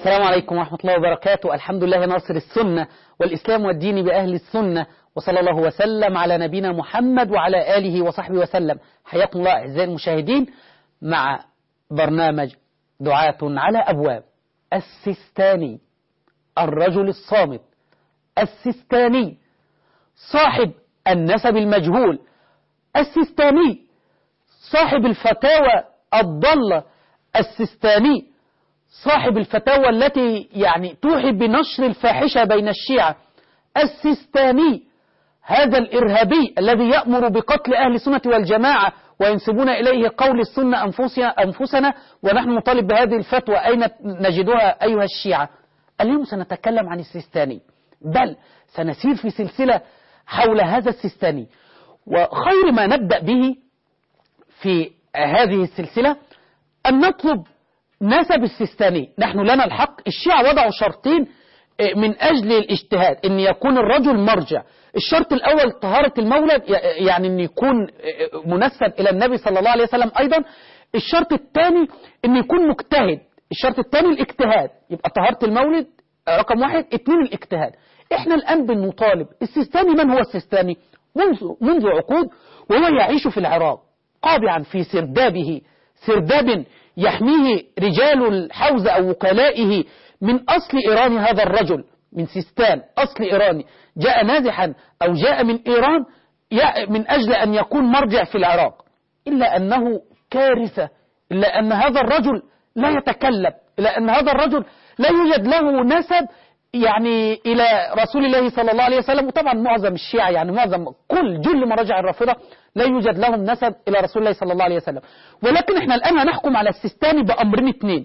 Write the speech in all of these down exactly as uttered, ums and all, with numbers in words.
السلام عليكم ورحمة الله وبركاته. الحمد لله ناصر السنة والإسلام والدين بأهل السنة، وصلى الله وسلم على نبينا محمد وعلى آله وصحبه وسلم. حياكم الله أعزائي المشاهدين مع برنامج دعاة على أبواب. السيستاني، الرجل الصامت، السيستاني صاحب النسب المجهول، السيستاني صاحب الفتاوى الضالة، السيستاني صاحب الفتاوى التي يعني توحي بنشر الفاحشة بين الشيعة، السيستاني هذا الإرهابي الذي يأمر بقتل أهل السنة والجماعة وينسبون إليه قول السنة أنفسنا ونحن نطالب بهذه الفتوى، أين نجدها أيها الشيعة؟ اليوم سنتكلم عن السيستاني، بل سنسير في سلسلة حول هذا السيستاني. وخير ما نبدأ به في هذه السلسلة أن نطلب نسب السيستاني. نحن لنا الحق. الشيعة وضعوا شرطين من أجل الاجتهاد، أن يكون الرجل مرجع. الشرط الأول طهارة المولد، يعني أن يكون منسب إلى النبي صلى الله عليه وسلم. أيضا الشرط الثاني أن يكون مجتهد. الشرط الثاني الاجتهاد، يبقى طهارة المولد رقم واحد، اثنين الاجتهاد. احنا الآن بنطالب السيستاني. من هو السيستاني؟ منذ, منذ عقود وهو يعيش في العراق قابعا في سردابه، سرداب يحميه رجال الحوزة أو وكلائه من أصل إيراني. هذا الرجل من سيستان، أصل إيراني، جاء نازحا أو جاء من إيران من أجل أن يكون مرجع في العراق. إلا أنه كارثة، إلا أن هذا الرجل لا يتكلم، إلا أن هذا الرجل لا يوجد له نسب يعني إلى رسول الله صلى الله عليه وسلم. وطبعا معظم الشيعة، يعني معظم كل جل مراجع الرافضة لا يوجد لهم نسب إلى رسول الله صلى الله عليه وسلم. ولكن احنا الآن هنحكم على السيستاني بأمرين اثنين.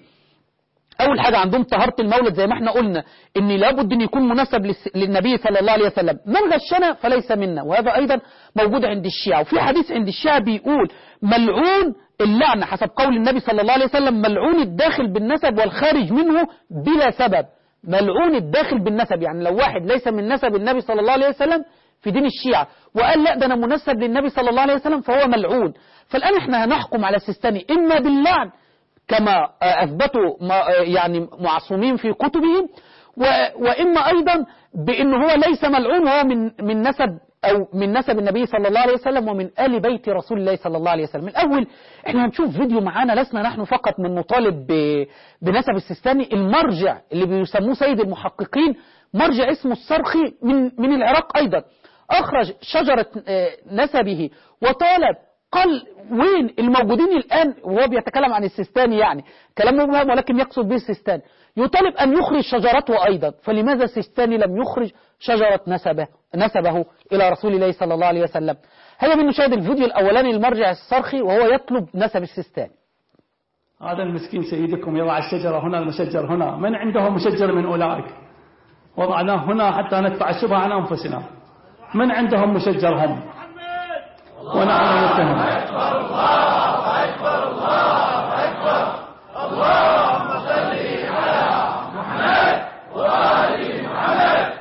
أول حاجة عندهم طهارة المولد، زي ما احنا قلنا إن لابد أن يكون منسب للنبي صلى الله عليه وسلم. من غشنا فليس منا، وهذا أيضا موجود عند الشيعة. وفي حديث عند الشيعة بيقول ملعون اللعنة، حسب قول النبي صلى الله عليه وسلم، ملعون الداخل بالنسب والخارج منه بلا سبب. ملعون الداخل بالنسب، يعني لو واحد ليس من نسب النبي صلى الله عليه وسلم في دين الشيعة وقال لا ده أنا منسب للنبي صلى الله عليه وسلم فهو ملعون. فالآن احنا هنحكم على السيستاني إما باللعن كما أثبتوا يعني معصومين في كتبهم، وإما أيضا بأنه هو ليس ملعون وهو من من نسب أو من نسب النبي صلى الله عليه وسلم ومن آل بيت رسول الله صلى الله عليه وسلم. الأول احنا هنشوف فيديو معانا، لسنا نحن فقط من نطالب بنسب السيستاني. المرجع اللي بيسموه سيد المحققين، مرجع اسمه الصرخي من من العراق أيضا، أخرج شجرة نسبه وطالب، قال وين الموجودين الآن وهو بيتكلم عن السيستاني، يعني كلام مبهم ولكن يقصد به السيستاني، يطالب أن يخرج شجرته أيضا. فلماذا السيستاني لم يخرج شجرة نسبه نسبه إلى رسول الله صلى الله عليه وسلم؟ هيا من نشاهد الفيديو الأولاني للمرجع الصرخي وهو يطلب نسب السيستاني. هذا المسكين سيدكم يضع الشجرة هنا، المشجر هنا، من عنده مشجر من أولئك؟ وضعناه هنا حتى ندفع الشبهة عن أنفسنا. من عندهم مشجرهم؟ ونحن نتهم. أكبر الله أكبر الله أكبر. اللهم صل على محمد وآل محمد.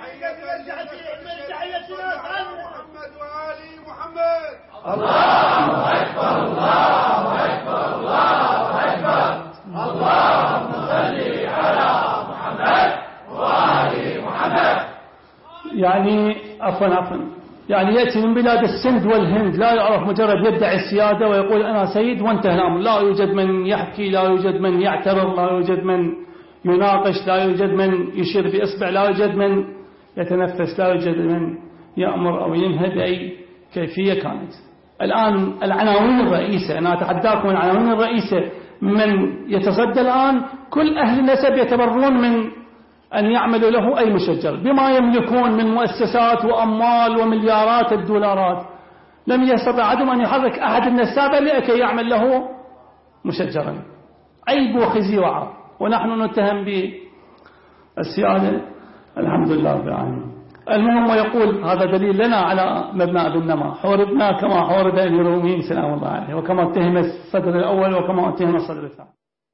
محمد وآل محمد. الله أكبر الله أكبر الله أكبر. اللهم صل على محمد وآل محمد. يعني عفوا عفوا يعني يأتي من بلاد السند والهند، لا يعرف، مجرد يدعي السيادة ويقول أنا سيد وانتهى الأمر. لا يوجد من يحكي، لا يوجد من يعترض، لا يوجد من يناقش، لا يوجد من يشير بإصبع، لا يوجد من يتنفس، لا يوجد من يأمر أو ينهى بأي كيفية كانت. الآن العناوين الرئيسة، أنا أتحداكم العناوين الرئيسة من يتصدى الآن، كل أهل النسب يتبرون من أن يعملوا له أي مشجر بما يملكون من مؤسسات وأموال ومليارات الدولارات. لم يستطع عدم أن يحرك أحد النسابة لكي يعمل له مشجرا. عيب وخزي وعار. ونحن نتهم بالسيادة. الحمد لله رب العالمين. المهم ويقول هذا دليل لنا على مبنى بالنما، حوربنا كما حورب الروميين سلام الله عليه، وكما اتهم الصدر الأول وكما اتهم الصدر الثاني.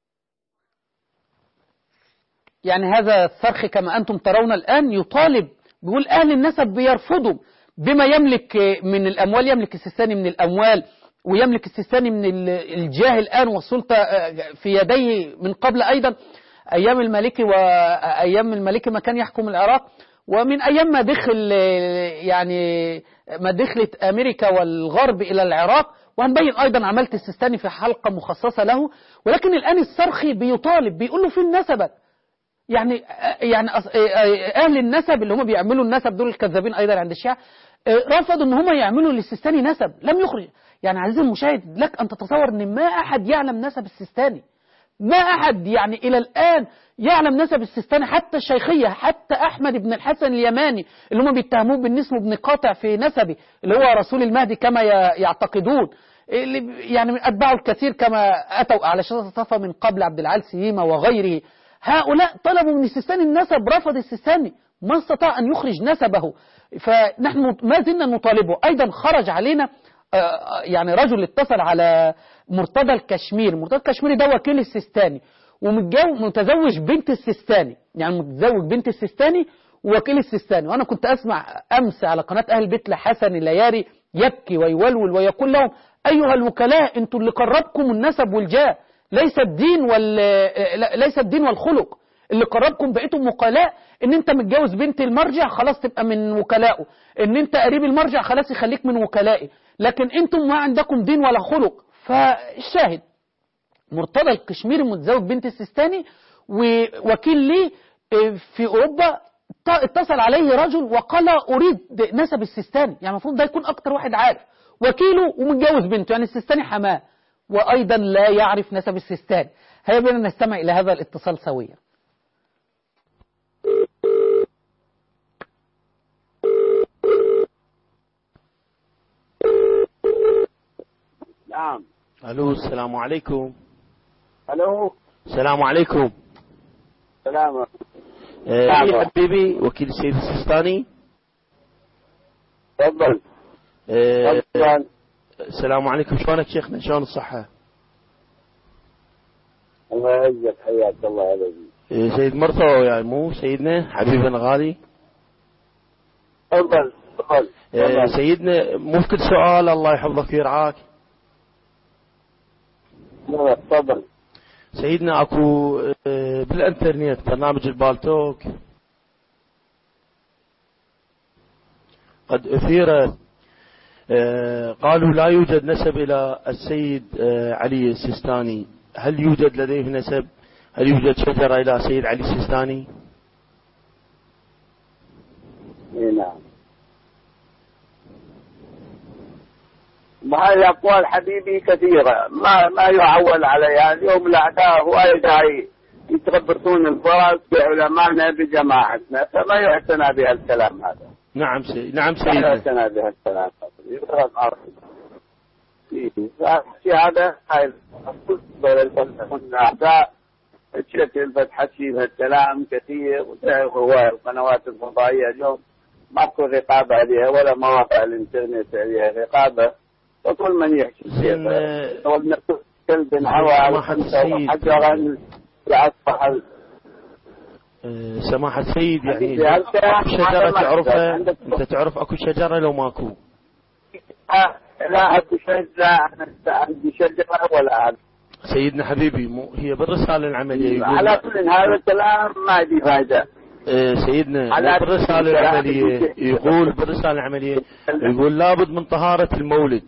يعني هذا الصرخ كما أنتم ترون الآن يطالب، بيقول أهل النسب بيرفضوا بما يملك من الأموال. يملك السيستاني من الأموال ويملك السيستاني من الجاه الآن والسلطة في يديه من قبل أيضا. أيام الملكي وأيام الملكي ما كان يحكم العراق، ومن أيام ما دخل يعني ما دخلت أمريكا والغرب إلى العراق، وهنبين أيضا عملت السيستاني في حلقة مخصصة له. ولكن الآن الصرخي بيطالب، بيقول له فين نسبك؟ يعني يعني أهل النسب اللي هم بيعملوا النسب دول الكذابين أيضا عند الشيعة رفضوا ان هم يعملوا للسيستاني نسب، لم يخرج. يعني عزيزي المشاهد لك أن تتصور ان ما أحد يعلم نسب السيستاني، ما أحد يعني إلى الآن يعلم نسب السيستاني، حتى الشيخية، حتى أحمد بن الحسن اليماني اللي هم بيتهموه بالنسم بن قاطع في نسبه اللي هو رسول المهدي كما يعتقدون، اللي يعني من أتباعه الكثير كما أتوا على شاشة صفا من قبل عبد العال سيما وغيره. هؤلاء طلبوا من السيستاني النسب، رفض السيستاني، ما استطاع أن يخرج نسبه، فنحن ما زلنا نطالبه. أيضا خرج علينا يعني رجل اتصل على مرتضى الكشمير، مرتضى الكشميري ده وكيل السيستاني ومتزوج بنت السيستاني، يعني متزوج بنت السيستاني ووكيل السيستاني. وأنا كنت أسمع أمس على قناة أهل البيت لحسن اللياري يبكي ويولول ويقول لهم أيها الوكلاء أنتوا اللي قربكم النسب والجاه، ليس الدين وال ليس الدين والخلق اللي قربكم، بقيتم وكلاء. ان انت متجوز بنت المرجع خلاص تبقى من وكلائه، ان انت قريب المرجع خلاص يخليك من وكلائه، لكن انتم ما عندكم دين ولا خلق. فالشاهد مرتضى الكشميري متزوج بنت السيستاني ووكيل ليه في اوروبا، اتصل عليه رجل وقال اريد نسب السيستاني، يعني المفروض ده يكون اكتر واحد عارف، وكيله ومتجوز بنته، يعني السيستاني حماه، وايضا لا يعرف نسب السيستاني. هيا بنا نستمع الى هذا الاتصال سويا. نعم. الو السلام عليكم. الو السلام عليكم. سلام. آه يا حبيبي وكيل السيد السيستاني. تفضل. آه السلام عليكم، شلونك شيخنا، شلون الصحة؟ الله يعزك، حياك الله يا آه سيد مرتضى يعني مو سيدنا حبيبنا الغالي. تفضل تفضل. آه سيدنا ممكن سؤال الله يحفظك ويرعاك؟ تفضل. سيدنا اكو بالانترنت برنامج البالتوك قد اثير قالوا لا يوجد نسب الى السيد علي السيستاني، هل يوجد لديه نسب؟ هل يوجد شجرة الى السيد علي السيستاني؟ اي نعم. وهذه أقوال حبيبي كثيرة ما ما يعول عليها. اليوم الأعداء هواي داعي يتربصون الفرص بعلمائنا بجماعتنا، فما يعتنى بهالكلام هذا. نعم سيد نعم سيدنا. ما يعتنى بهالكلام هذا. في هذا هاي الأعداء تشكل فتحكي بهالكلام كثير، وتعرف هواي القنوات الفضائية اليوم ماكو رقابة عليها ولا مواقع الإنترنت عليها رقابة، وكل من يحكي كلب هواء حجرا يصبح. سماحة السيد يعني اكو شجرة تعرفها انت؟ تعرف اكو شجرة لو ماكو؟ لا اكو شجرة، عندي شجرة ولا عندي. سيدنا حبيبي مو هي بالرسالة العملية على كل هذا الكلام ما دي فايدة. سيدنا بالرسالة العملية يقول بالرسالة العملية يقول لابد من طهارة المولد.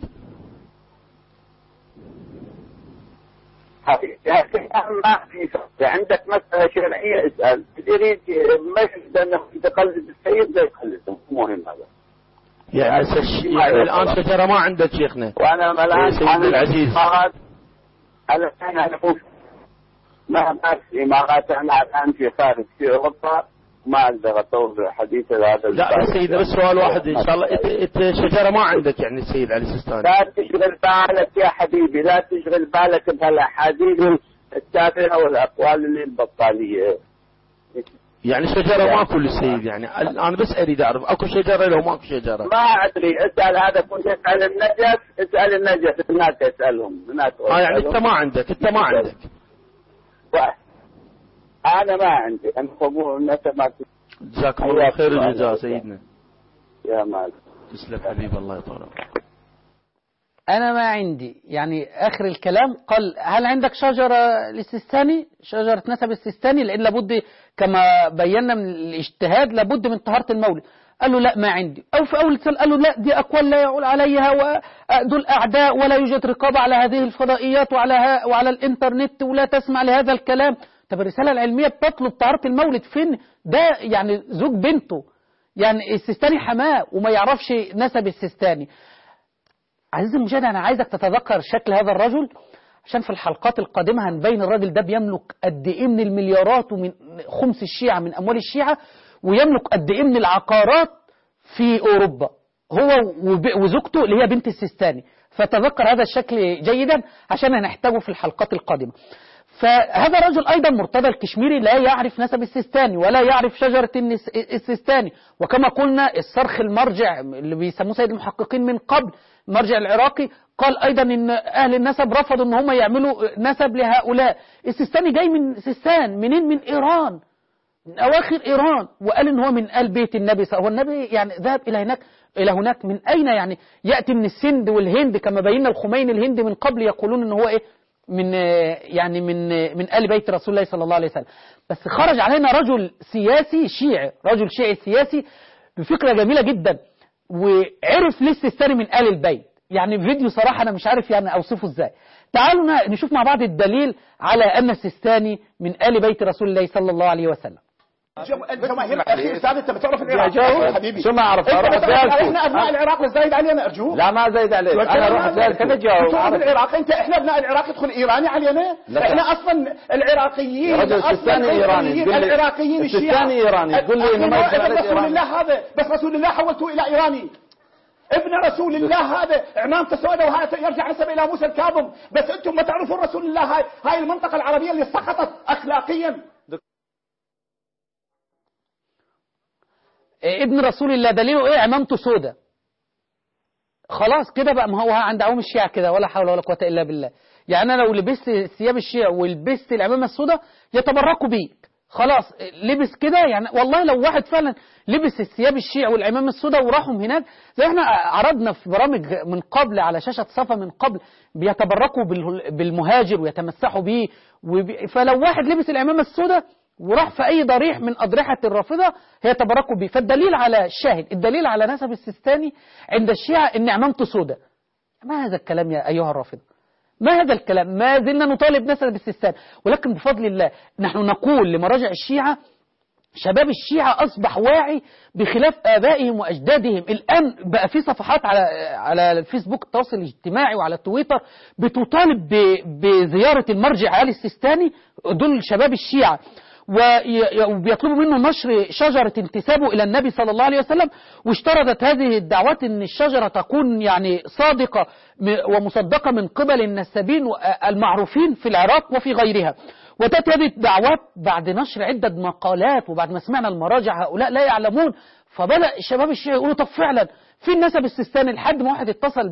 ما في عندك مسألة شرعية اسأل، تريد مش انك تقلد السيد لا يقلدهم، مهم هذا. يعني, يعني الآن شجرة ما عندك شيخنا. وأنا الآن سيدنا العزيز على أنا نقول ما ما في إمارات، أنا الآن في خارج في أوروبا ما أقدر أطول حديث هذا. لا سيدنا بس سؤال واحد إن شاء الله، أنت شجرة ما عندك يعني السيد علي السيستاني؟ لا تشغل بالك يا حبيبي، لا تشغل بالك بهالأحاديث التافهة والأقوال اللي البطالية. يعني شجرة ماكو للسيد يعني أنا بس أريد أعرف أكو شجرة لو ماكو شجرة؟ ما أدري، اسأل هذا كنت اسأل النجف، اسأل النجف هناك اسألهم هناك. آه يعني أنت ما عندك أنت ما عندك. أنا ما عندي، أنا قبول الناس ما. جزاكم الله خير الجزاء سيدنا. يا مال. تسلم حبيب الله يطول. أنا ما عندي، يعني آخر الكلام قال هل عندك شجرة للسيستاني، شجرة نسب السيستاني، لأن لابد كما بينا من الاجتهاد لابد من طهارة المولد. قال له لا ما عندي. أو في أول سنة قال له لا دي أقوال لا يعول عليها ودول أعداء ولا يوجد رقابة على هذه الفضائيات وعلى ها وعلى الإنترنت ولا تسمع لهذا الكلام. طب الرسالة العلمية بتطلب طهارة المولد فين؟ ده يعني زوج بنته، يعني السيستاني حماه وما يعرفش نسب السيستاني. عزيزي المشاهد أنا عايزك تتذكر شكل هذا الرجل، عشان في الحلقات القادمة هنبين الراجل ده بيملك قد إيه من المليارات ومن خمس الشيعة من أموال الشيعة، ويملك قد إيه من العقارات في أوروبا هو وزوجته اللي هي بنت السيستاني. فتذكر هذا الشكل جيدا عشان هنحتاجه في الحلقات القادمة. فهذا الرجل أيضا مرتضى الكشميري لا يعرف نسب السيستاني ولا يعرف شجرة السيستاني، وكما قلنا الصرخ المرجع اللي بيسموه سيد المحققين من قبل المرجع العراقي قال أيضا إن أهل النسب رفضوا إن هم يعملوا نسب لهؤلاء. السيستاني جاي من سيستان، منين؟ من إيران، من أواخر إيران، وقال إن هو من آل بيت النبي. هو النبي يعني ذهب إلى هناك إلى هناك من أين؟ يعني يأتي من السند والهند كما بينا الخميني الهندي من قبل يقولون إن هو إيه من يعني من من آل بيت رسول الله صلى الله عليه وسلم. بس خرج علينا رجل سياسي شيعي، رجل شيعي سياسي بفكرة جميلة جدا، وعرف ليه السيستاني من آل البيت. يعني فيديو صراحة أنا مش عارف يعني أوصفه إزاي. تعالوا نشوف مع بعض الدليل على أن السيستاني من آل بيت رسول الله صلى الله عليه وسلم. الجماهير الاخير سعد انت بتعرف العراق يا حبيبي شو ما اعرف اروح احنا ابناء العراق ولا زايد علينا ارجوك؟ لا ما زايد عليك انا اروح اسالك انا جاوب. تعرف العراق انت احنا ابناء العراق يدخل ايراني علينا؟ احنا اصلا العراقيين السيستاني ايراني العراقيين السيستاني ايراني تقول لي انه ما ابن رسول الله هذا، بس رسول الله حولته الى ايراني. ابن رسول الله هذا عمامته سوداء وهذا يرجع نسب الى موسى الكاظم، بس انتم ما تعرفون رسول الله. هاي هاي المنطقه العربيه اللي سقطت اخلاقيا. ابن رسول الله دليله ايه؟ عمامته سوداء. خلاص كده بقى، ما هو عند عوام الشيعة كده ولا حول ولا قوة الا بالله. يعني انا لو لبست ثياب الشيعة ولبست العمامة السوداء يتبركوا بيك. خلاص لبس كده، يعني والله لو واحد فعلا لبس الثياب الشيعة والعمامة السوداء وراحوا هناك زي احنا عرضنا في برامج من قبل على شاشة صفا من قبل، بيتبركوا بالمهاجر ويتمسحوا بيه. فلو واحد لبس العمامة السوداء وراح في أي ضريح من أضرحة الرافضة هيتبركوا به. فالدليل على الشاهد، الدليل على نسب السيستاني عند الشيعة إن عمامته سوداء. ما هذا الكلام يا أيها الرافضة؟ ما هذا الكلام؟ ما زلنا نطالب نسب السيستاني، ولكن بفضل الله نحن نقول لمراجع الشيعة شباب الشيعة أصبح واعي بخلاف آبائهم وأجدادهم. الآن بقى في صفحات على على الفيسبوك التواصل الاجتماعي وعلى تويتر بتطالب بزيارة المرجع علي السيستاني، دول شباب الشيعة، وبيطلبوا منه نشر شجرة انتسابه إلى النبي صلى الله عليه وسلم. واشترطت هذه الدعوات أن الشجرة تكون يعني صادقة ومصدقة من قبل النسابين المعروفين في العراق وفي غيرها. وتأتي هذه الدعوات بعد نشر عدة مقالات وبعد ما سمعنا المراجع هؤلاء لا يعلمون. فبدأ الشباب الشيعي يقولوا طب فعلا في النسب السيستاني، لحد ما واحد اتصل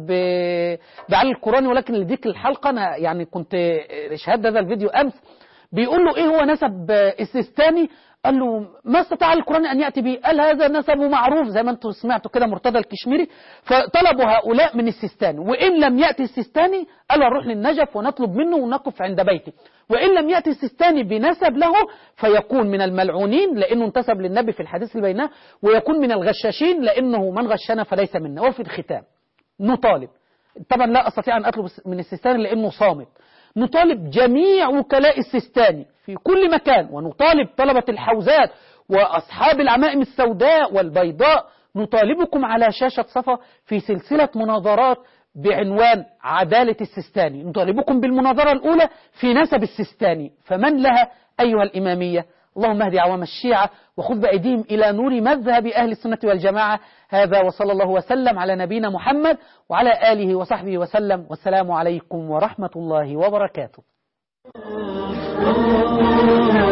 بعلي القراني، ولكن لديك الحلقة أنا يعني كنت شاهدت هذا الفيديو أمس، بيقول له ايه هو نسب السيستاني؟ قال له ما استطاع القرآن ان يأتي به. قال هذا نسب معروف زي ما انتم سمعتوا كده مرتضى الكشميري. فطلبوا هؤلاء من السيستاني، وان لم يأتي السيستاني قالوا نروح للنجف ونطلب منه ونقف عند بيته، وان لم يأتي السيستاني بنسب له فيكون من الملعونين لانه انتسب للنبي في الحديث اللي بيناه، ويكون من الغشاشين لانه من غشنا فليس منا. وفي الختام نطالب، طبعا لا استطيع ان اطلب من السيستاني لانه صامت، نطالب جميع وكلاء السيستاني في كل مكان، ونطالب طلبة الحوزات وأصحاب العمائم السوداء والبيضاء، نطالبكم على شاشة صفا في سلسلة مناظرات بعنوان عدالة السيستاني. نطالبكم بالمناظرة الأولى في نسب السيستاني، فمن لها أيها الإمامية؟ اللهم اهدي عوام الشيعة وخذ بأيديهم إلى نور مذهب أهل السنة والجماعة. هذا وصلى الله وسلم على نبينا محمد وعلى آله وصحبه وسلم، والسلام عليكم ورحمة الله وبركاته.